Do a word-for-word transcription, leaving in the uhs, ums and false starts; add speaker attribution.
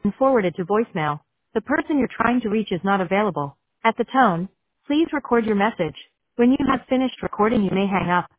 Speaker 1: and forwarded to voicemail. The person you're trying to reach is not available. At the tone, please record your message. When you have finished recording, you may hang up.